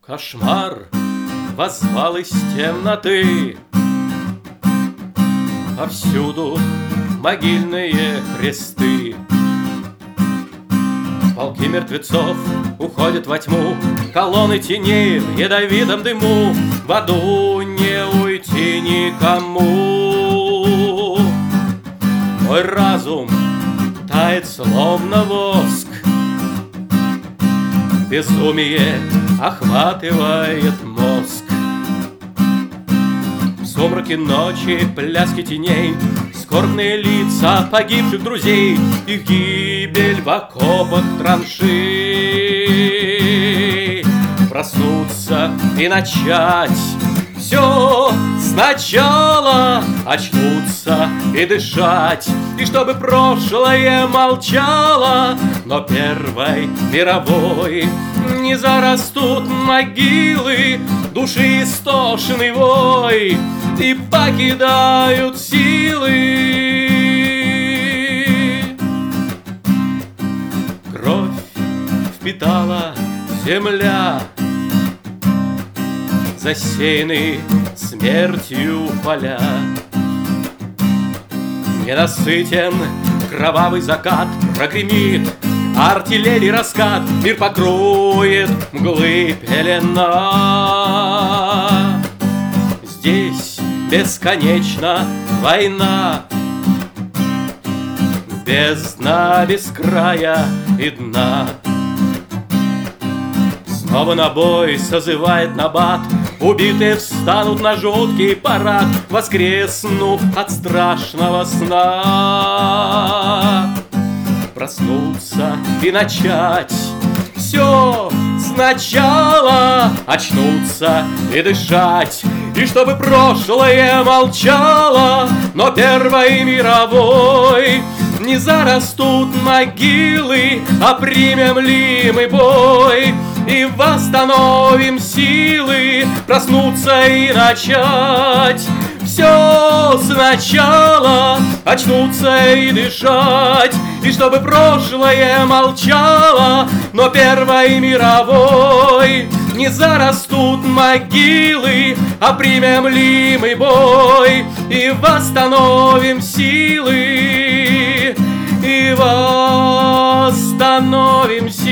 Кошмар воззвал из темноты, повсюду могильные кресты. Полки мертвецов уходят во тьму, колонны теней в ядовитом дыму. В аду не уйти никому. Мой разум тает, словно воск. Безумие охватывает мозг. В сумраке ночи пляски теней, скорбные лица погибших друзей, их гибель в окопах траншей. Проснуться и начать все сначала, очнуться и дышать, и чтобы прошлое молчало. Но Первой мировой не зарастут могилы, души истошный вой и покидают силы. Кровь впитала земля, засеяны смертью поля. Ненасытен кровавый закат, прогремит артиллерий раскат, мир покроет мглы пелена. Здесь бесконечна война, бездна без края и дна. Снова на бой созывает набат, убитые встанут на жуткий парад, воскреснув от страшного сна. Проснуться и начать все сначала, очнуться и дышать, и чтобы прошлое молчало. Но Первой мировой не зарастут могилы, а примем ли мы бой и восстановим силы. Проснуться и начать все сначала, очнуться и дышать, и чтобы прошлое молчало. Но Первой мировой не зарастут могилы, а примем ли мы бой и восстановим силы, и восстановим силы.